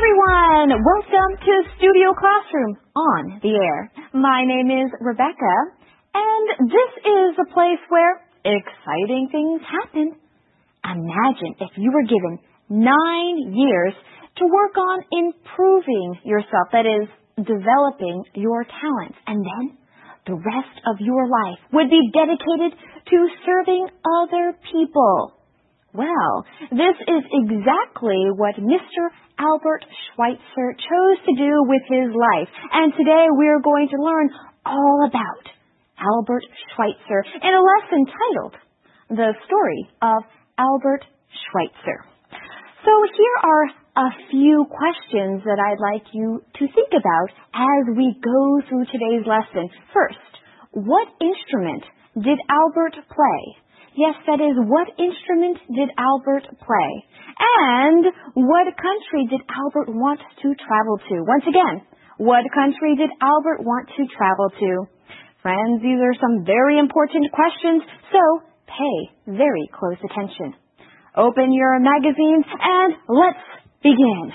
everyone! Welcome to Studio Classroom on the air. My name is Rebecca, and this is a place where exciting things happen. Imagine if you were given 9 years to work on improving yourself, that is, developing your talents, and then the rest of your life would be dedicated to serving other people. Well, this is exactly what Mr. Albert Schweitzer chose to do with his life. And today we're going to learn all about Albert Schweitzer in a lesson titled The Story of Albert Schweitzer. So here are a few questions that I'd like you to think about as we go through today's lesson. First, what instrument did Albert play? Yes, that is, what instrument did Albert play? And what country did Albert want to travel to? Once again, what country did Albert want to travel to? Friends, these are some very important questions, so pay very close attention. Open your magazines and let's begin.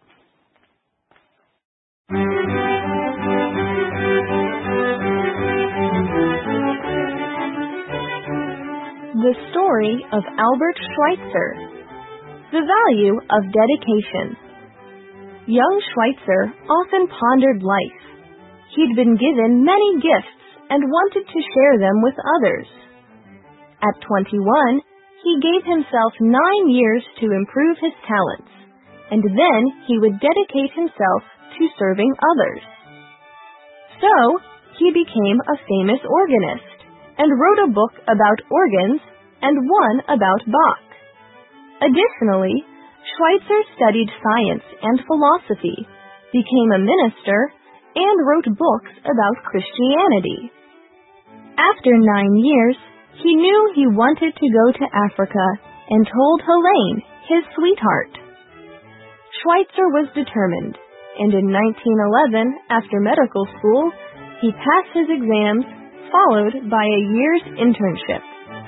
The story of Albert Schweitzer. The value of dedication. Young Schweitzer often pondered life. He'd been given many gifts and wanted to share them with others. At 21, he gave himself 9 years to improve his talents, and then he would dedicate himself to serving others. So, he became a famous organist and wrote a book about organs and one about Bach. Additionally, Schweitzer studied science and philosophy, became a minister, and wrote books about Christianity. After 9 years, he knew he wanted to go to Africa and told Helene, his sweetheart. Schweitzer was determined, and in 1911, after medical school, he passed his exams, followed by a year's internship.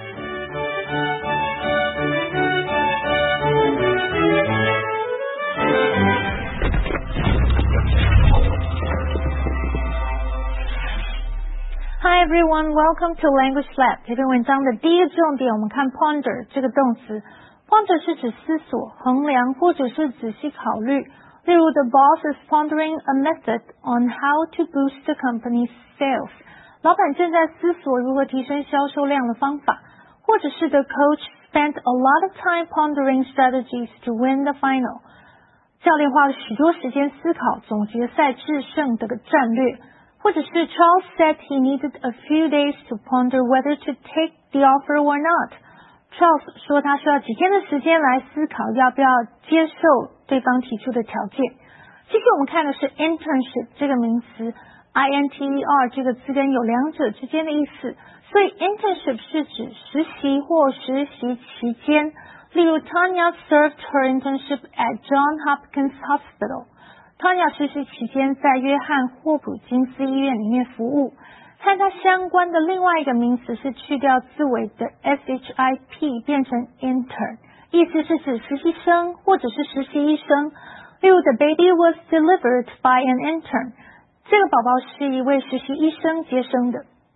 Hi everyone, welcome to Language Lab. 这篇文章的第一个重点，我们看 ponder 这个动词。ponder 是指思索、衡量或者是仔细考虑。例如 The boss is pondering a method on how to boost the company's sales. 老板正在思索如何提升销售量的方法，或者是 The coach spent a lot of time pondering strategies to win the final. 教练花了许多时间思考总决赛制胜的战略，或者是 Charles said he needed a few days to ponder whether to take the offer or not. Charles 说他需要几天的时间来思考要不要接受对方提出的条件。继续我们看的是 internship 这个名词。INTER 这个字根有两者之间的意思，所以 internship 是指实习或实习期间。例如 Tanya served her internship at John Hopkins Hospital. Tanya 实习期间在约翰霍普金斯医院里面服务。和它相关的另外一个名词是去掉字尾的 SHIP 变成 intern， 意思是指实习生或者是实习医生。例如 The baby was delivered by an intern. 这个宝宝是一位实习医生接生的。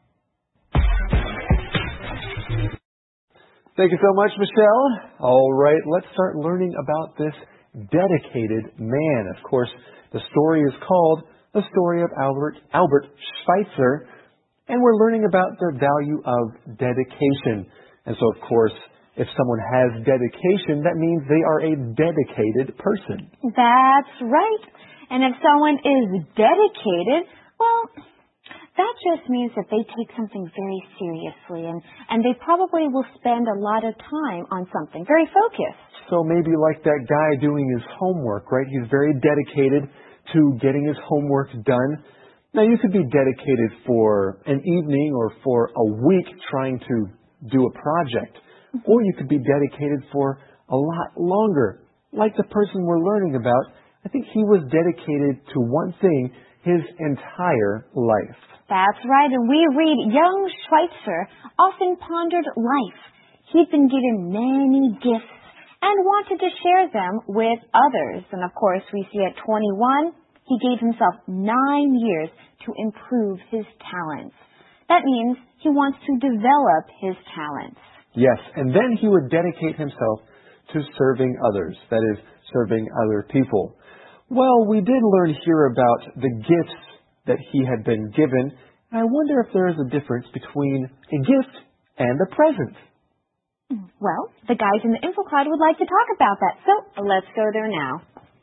Thank you so much, Michelle. All right, let's start learning about this dedicated man. Of course, the story is called The Story of Albert Schweitzer, and we're learning about the value of dedication. And so, of course, if someone has dedication, that means they are a dedicated person. That's right. And if someone is dedicated, well, that just means that they take something very seriously and they probably will spend a lot of time on something, very focused. So maybe like that guy doing his homework, right? He's very dedicated to getting his homework done. Now, you could be dedicated for an evening or for a week trying to do a project, or you could be dedicated for a lot longer. Like the person we're learning about, I think he was dedicated to one thing his entire life. That's right, and we read young Schweitzer often pondered life. He'd been given many gifts and wanted to share them with others. And of course, we see at 21, he gave himself 9 years to improve his talents. That means he wants to develop his talents. Yes, and then he would dedicate himself to serving others, that is, serving other people. Well, we did learn here about the gifts that he had been given, and I wonder if there is a difference between a gift and a present. Well, the guys in the info cloud would like to talk about that, so let's go there now.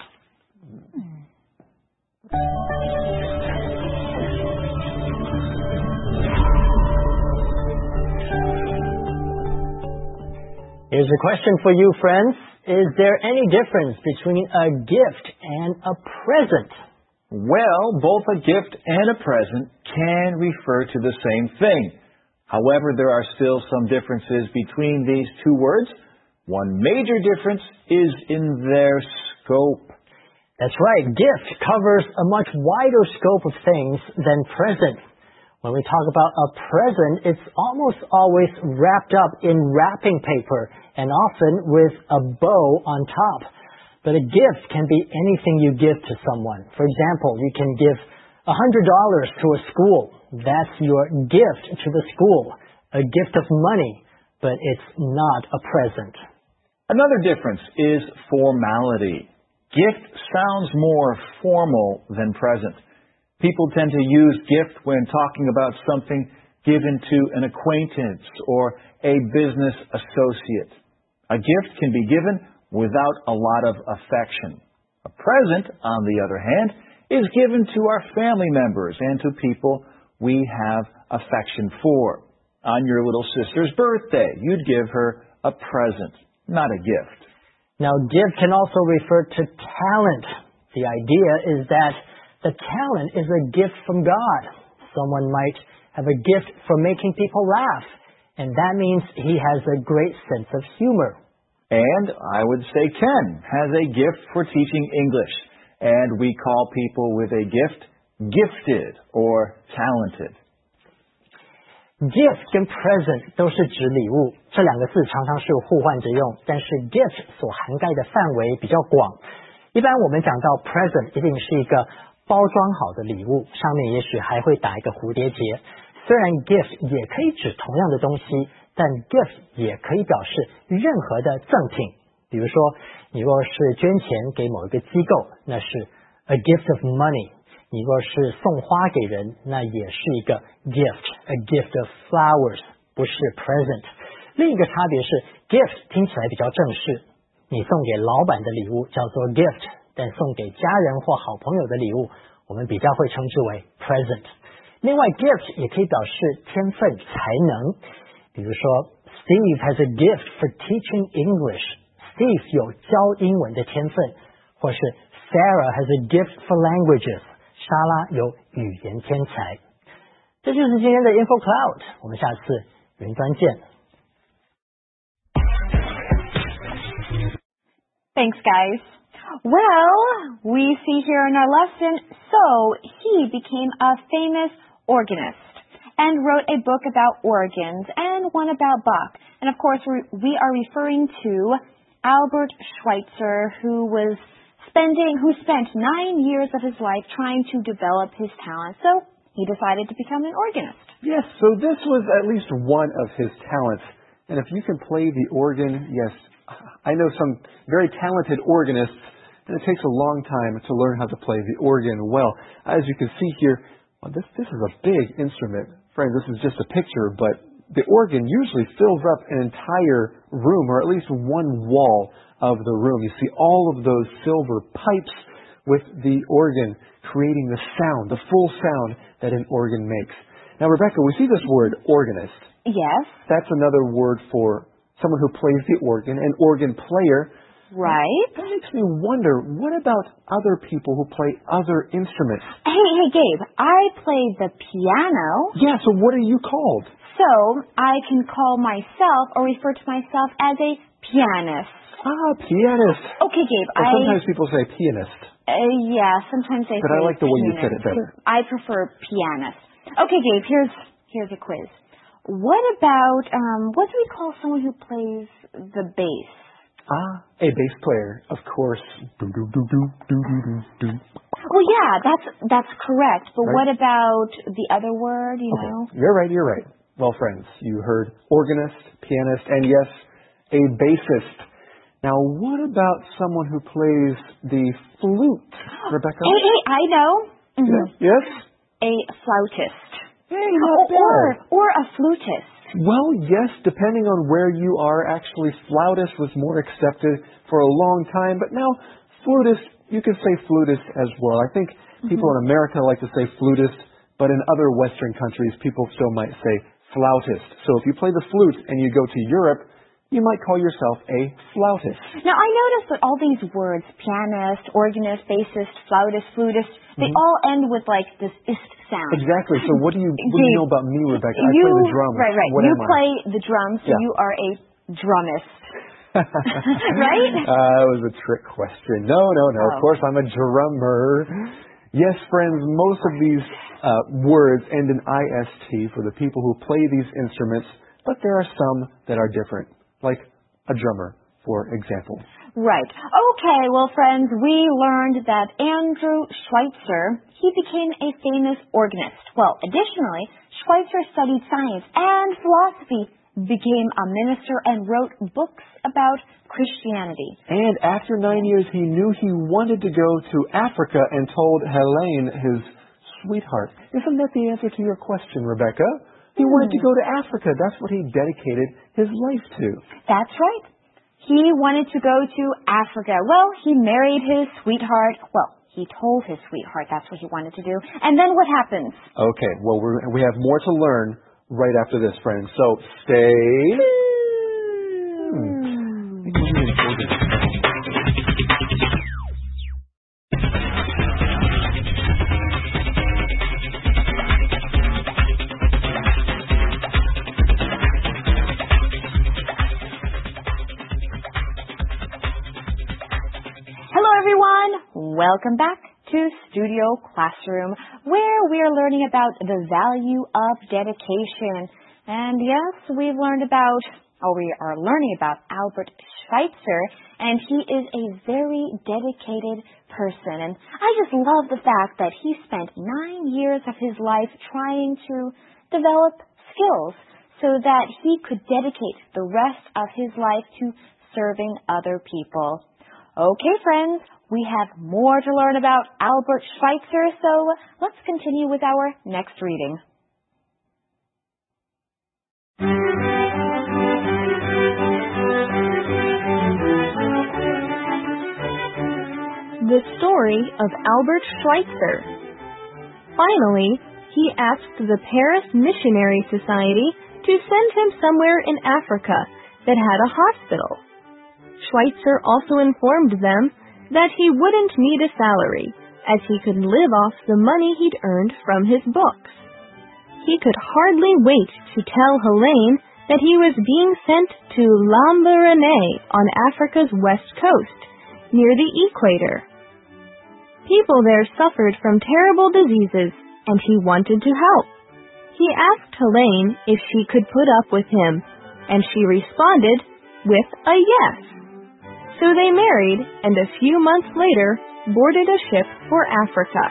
Here's a question for you, friends. Is there any difference between a gift and a present? Well, both a gift and a present can refer to the same thing. However, there are still some differences between these two words. One major difference is in their scope. That's right. Gift covers a much wider scope of things than present. When we talk about a present, it's almost always wrapped up in wrapping paper and often with a bow on top. But a gift can be anything you give to someone. For example, you can give $100 to a school. That's your gift to the school. A gift of money, but it's not a present. Another difference is formality. Gift sounds more formal than present. People tend to use gift when talking about something given to an acquaintance or a business associate. A gift can be given without a lot of affection. A present, on the other hand, is given to our family members and to people we have affection for. On your little sister's birthday, you'd give her a present, not a gift. Now, give can also refer to talent. The idea is that the talent is a gift from God. Someone might have a gift for making people laugh, and that means he has a great sense of humor. And I would say Ken has a gift for teaching English, and we call people with a gift gifted or talented. Gift 跟 present 都是指礼物，这两个字常常是互换着用，但是 gift 所涵盖的范围比较广。一般我们讲到 present 一定是一个包装好的礼物，上面也许还会打一个蝴蝶结。虽然 gift 也可以指同样的东西，但 gift 也可以表示任何的赠品。比如说，你若是捐钱给某一个机构，那是 a gift of money。你若是送花给人，那也是一个 gift，a gift of flowers， 不是 present。另一个差别是 gift 听起来比较正式，你送给老板的礼物叫做 gift， 但送给家人或好朋友的礼物，我们比较会称之为 present。另外 gift 也可以表示天分才能，比如说 Steve has a gift for teaching English，Steve 有教英文的天分，或是 Sarah has a gift for languages，莎拉有语言天才。这就是今天的 Info Cloud， 我们下次云端见。 Thanks, guys. Well, we see here in our lesson, so he became a famous organist and wrote a book about organs and one about Bach. And of course, we are referring to Albert Schweitzer, who spent 9 years of his life trying to develop his talent. So he decided to become an organist. Yes, so this was at least one of his talents. And if you can play the organ, yes, I know some very talented organists, and it takes a long time to learn how to play the organ well. As you can see here, well, this is a big instrument. Friends, this is just a picture, but the organ usually fills up an entire room, or at least one wall of the room. You see all of those silver pipes with the organ creating the sound, the full sound that an organ makes. Now, Rebecca, we see this word organist. Yes. That's another word for someone who plays the organ, an organ player. Right. That makes me wonder, what about other people who play other instruments? Hey, Gabe, I play the piano. Yeah, so what are you called? So I can call myself or refer to myself as a pianist. Ah, pianist. Okay, Gabe. Sometimes people say pianist. Yeah, sometimes they say But I like the way you pianist. said it better. I prefer pianist. Okay, Gabe, here's a quiz. What about, what do we call someone who plays the bass? A bass player, of course. Well, yeah, that's correct. But Right. what about the other word, you Okay, know? you're right. Well, friends, you heard organist, pianist, and yes, a bassist. Now, what about someone who plays the flute, Rebecca? Hey, I know. Mhm. Yes? A flautist. Hey, not bad. Or a flutist. Well, yes, depending on where you are. Actually, flautist was more accepted for a long time, but now flutist, you can say flutist as well. I think people in America like to say flutist, but in other Western countries, people still might say flautist. So if you play the flute and you go to Europe, you might call yourself a flautist. Now, I noticed that all these words, pianist, organist, bassist, flautist, flutist, they all end with like this ist sound. Exactly. So what do you know about me, Rebecca? I You, play the drums. right. What You am I? play the drums, so Yeah. you are a drummist. Right? That was a trick question. No. Oh. Of course, I'm a drummer. Yes, friends, most of these words end in IST for the people who play these instruments, but there are some that are different, like a drummer, for example. Right. Okay, well, friends, we learned that Andrew Schweitzer, he became a famous organist. Well, additionally, Schweitzer studied science and philosophy, became a minister, and wrote books about Christianity. And after 9 years, he knew he wanted to go to Africa and told Helene, his sweetheart. Isn't that the answer to your question, Rebecca? He wanted to go to Africa. That's what he dedicated his life to. That's right. He wanted to go to Africa. Well, he married his sweetheart. Well, he told his sweetheart that's what he wanted to do. And then what happens? Okay, well, we have more to learn right after this, friends. So stay. Hello, everyone. Welcome back to Studio Classroom, where we are learning about the value of dedication. And yes, we are learning about Albert Schweitzer, and he is a very dedicated person. And I just love the fact that he spent 9 years of his life trying to develop skills so that he could dedicate the rest of his life to serving other people. Okay, friends, we have more to learn about Albert Schweitzer, so let's continue with our next reading. The story of Albert Schweitzer. Finally, he asked the Paris Missionary Society to send him somewhere in Africa that had a hospital. Schweitzer also informed them that he wouldn't need a salary, as he could live off the money he'd earned from his books. He could hardly wait to tell Helene that he was being sent to Lambaréné on Africa's west coast, near the equator. People there suffered from terrible diseases, and he wanted to help. He asked Helene if she could put up with him, and she responded with a yes. So they married, and a few months later boarded a ship for Africa.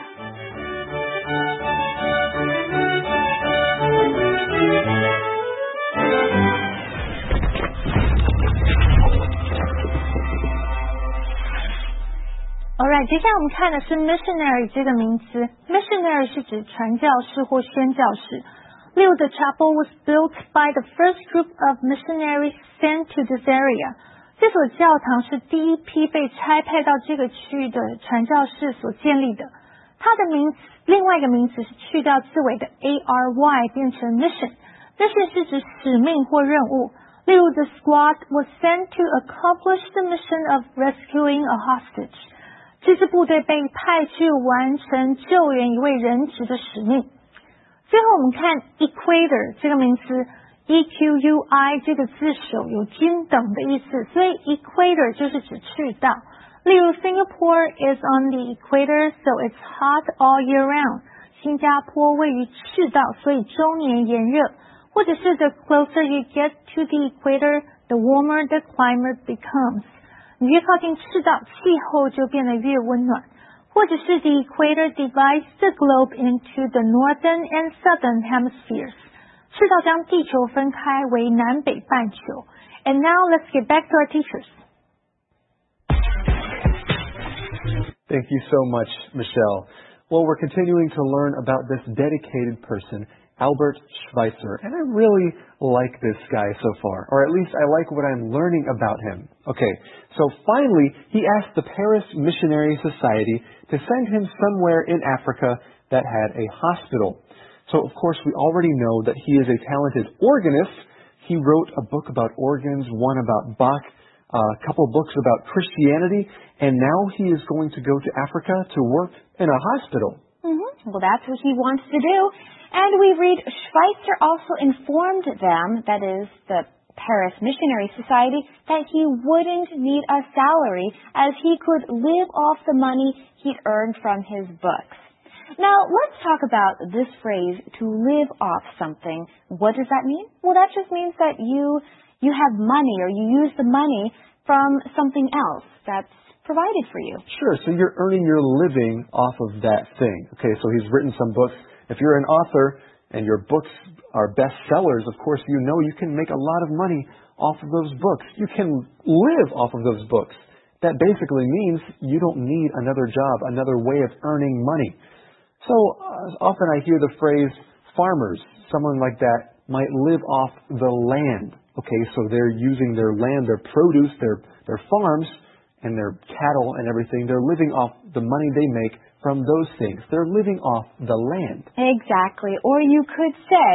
Alright， 接下来我们看的是 missionary 这个名词。missionary 是指传教士或宣教士。例如 the chapel was built by the first group of missionaries sent to this area。这所教堂是第一批被差派到这个区域的传教士所建立的。它的名词，另外一个名词是去掉字尾的 ARY 变成 mission。mission 是指使命或任务。例如 the squad was sent to accomplish the mission of rescuing a hostage。这支部队被派去完成救援一位人质的使命。最后我们看 equator 这个名词 EQUI 这个字首有均等的意思，所以 equator 就是指赤道。例如 Singapore is on the equator, so it's hot all year round。新加坡位于赤道，所以终年炎热。或者是 the closer you get to the equator, the warmer the climate becomes。 你越靠近赤道，气候就变得越温暖。或者是 the equator divides the globe into the northern and southern hemispheres. 赤道将地球分开为南北半球。And now let's get back to our teachers. Thank you so much, Michelle. Well, we're continuing to learn about this dedicated person, Albert Schweitzer. And I really like this guy so far, or at least I like what I'm learning about him. Okay, so finally, he asked the Paris Missionary Society to send him somewhere in Africa that had a hospital. So, of course, we already know that he is a talented organist. He wrote a book about organs, one about Bach, a couple books about Christianity, and now he is going to go to Africa to work in a hospital. Well, that's what he wants to do. And we read Schweitzer also informed them, that is, the Paris Missionary Society, that he wouldn't need a salary as he could live off the money he'd earned from his books. Now, let's talk about this phrase, to live off something. What does that mean? Well, that just means that you have money, or you use the money from something else that's provided for you. Sure, so you're earning your living off of that thing. Okay, so he's written some books. If you're an author and your books are bestsellers, of course you know you can make a lot of money off of those books. You can live off of those books. That basically means you don't need another job, another way of earning money. So often I hear the phrase farmers. Someone like that might live off the land. Okay, so they're using their land, their produce, their farms, and their cattle and everything. They're living off the money they make from those things. They're living off the land. Exactly. Or you could say,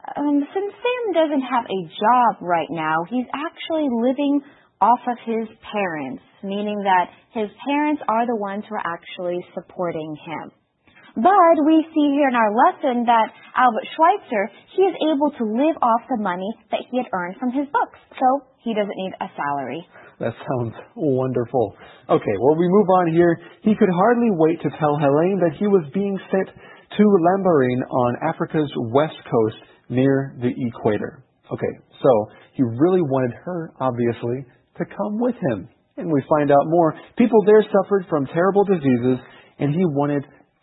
since Sam doesn't have a job right now, he's actually living off of his parents, meaning that his parents are the ones who are actually supporting him. But we see here in our lesson that Albert Schweitzer, he is able to live off the money that he had earned from his books. So he doesn't need a salary. That sounds wonderful. Okay, well, we move on here. He could hardly wait to tell Helene that he was being sent to Lambaréné on Africa's west coast near the equator. Okay, so he really wanted her, obviously, to come with him. And we find out more. People there suffered from terrible diseases, and he wanted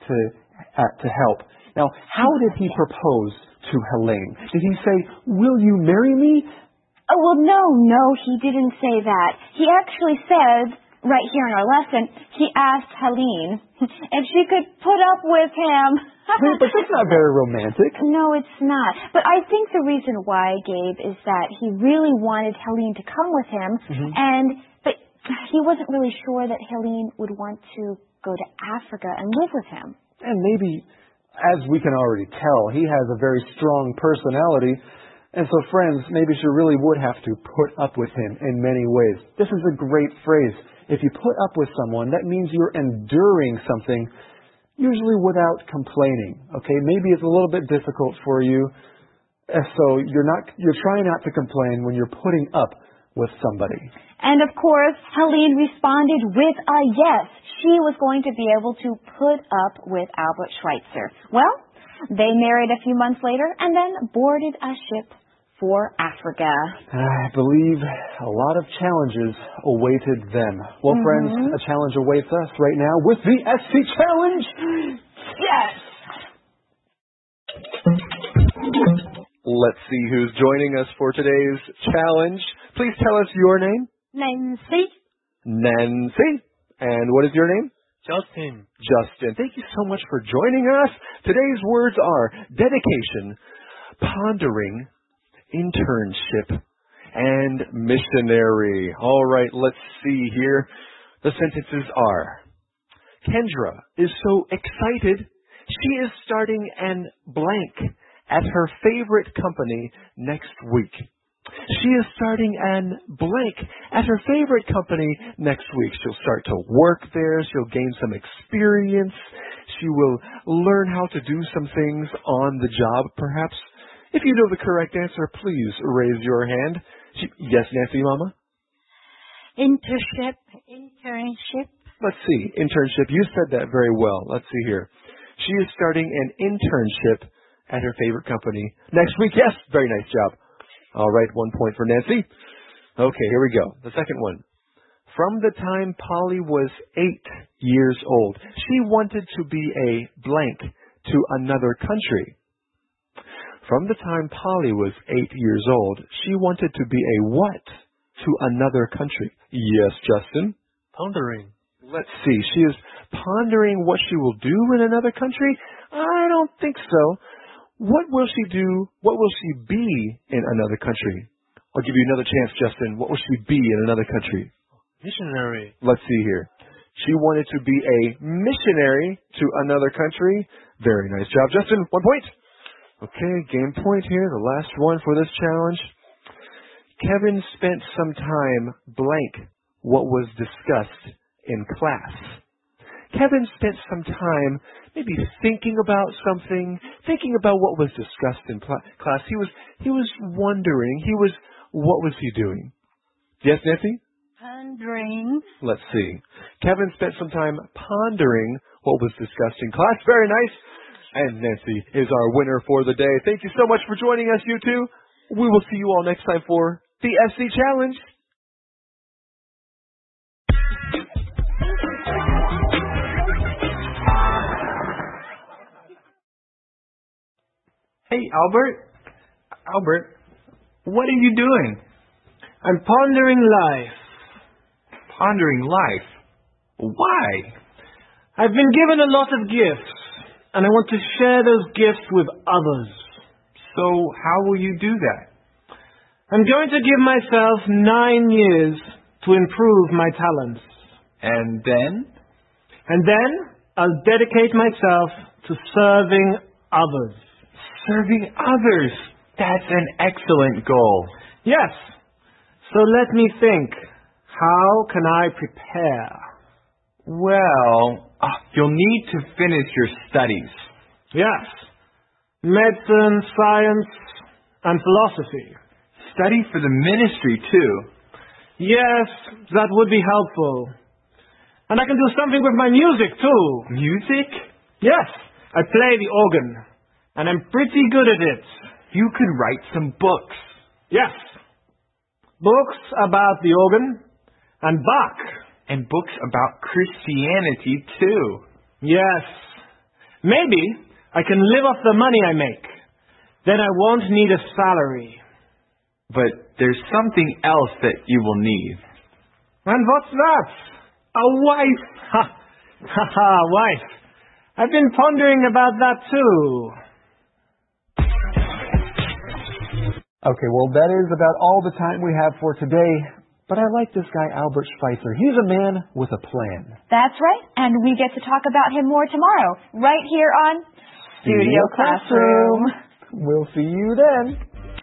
to help. Now, how did he propose to Helene? Did he say, "Will you marry me?" Oh, well, no, he didn't say that. He actually said, right here in our lesson, he asked Helene if she could put up with him. But that's not very romantic. No, it's not. But I think the reason why, Gabe, is that he really wanted Helene to come with him, but he wasn't really sure that Helene would want to go to Africa and live with him. And maybe, as we can already tell, he has a very strong personality. And so, friends, maybe she really would have to put up with him in many ways. This is a great phrase. If you put up with someone, that means you're enduring something, usually without complaining. Okay, maybe it's a little bit difficult for you, so you're trying not to complain when you're putting up with somebody. And of course, Helene responded with a yes. She was going to be able to put up with Albert Schweitzer. Well, they married a few months later and then boarded a ship for Africa. I believe a lot of challenges awaited them. Well, friends, a challenge awaits us right now with the SC Challenge. Yes! Let's see who's joining us for today's challenge. Please tell us your name. Nancy. Nancy. And what is your name? Justin. Justin. Thank you so much for joining us. Today's words are dedication, pondering, internship, and missionary. All right, let's see here. The sentences are, Kendra is so excited. She is starting an blank at her favorite company next week. She is starting an blank at her favorite company next week. She'll start to work there. She'll gain some experience. She will learn how to do some things on the job, perhaps. If you know the correct answer, please raise your hand. Yes, Nancy, Mama? Internship. Let's see. Internship. You said that very well. Let's see here. She is starting an internship at her favorite company next week. Yes, very nice job. All right, 1 point for Nancy. Okay, here we go. The second one. From the time Polly was 8 years old, she wanted to be a blank to another country. From the time Polly was 8 years old, she wanted to be a what to another country? Yes, Justin? Pondering. Let's see. She is pondering what she will do in another country? I don't think so. What will she do? What will she be in another country? I'll give you another chance, Justin. What will she be in another country? Missionary. Let's see here. She wanted to be a missionary to another country. Very nice job, Justin. 1 point. Okay, game point here. The last one for this challenge. Kevin spent some time blank what was discussed in class. Kevin spent some time maybe thinking about something, thinking about what was discussed in class. He was wondering. What was he doing? Yes, Nancy? Pondering. Let's see. Kevin spent some time pondering what was discussed in class. Very nice. And Nancy is our winner for the day. Thank you so much for joining us, you two. We will see you all next time for the SC Challenge. Hey, Albert. Albert, what are you doing? I'm pondering life. Pondering life? Why? I've been given a lot of gifts, and I want to share those gifts with others. So how will you do that? I'm going to give myself 9 years to improve my talents. And then? And then I'll dedicate myself to serving others. Serving others. That's an excellent goal. Yes. So let me think. How can I prepare? Well, you'll need to finish your studies. Yes. Medicine, science, and philosophy. Study for the ministry, too. Yes, that would be helpful. And I can do something with my music, too. Music? Yes, I play the organ, and I'm pretty good at it. You could write some books. Yes. Books about the organ and Bach. And books about Christianity, too. Yes. Maybe I can live off the money I make. Then I won't need a salary. But there's something else that you will need. And what's that? A wife. Ha ha, wife. I've been pondering about that too. Okay, well, that is about all the time we have for today. But I like this guy, Albert Schweitzer. He's a man with a plan. That's right, and we get to talk about him more tomorrow, right here on Studio Classroom. We'll see you then.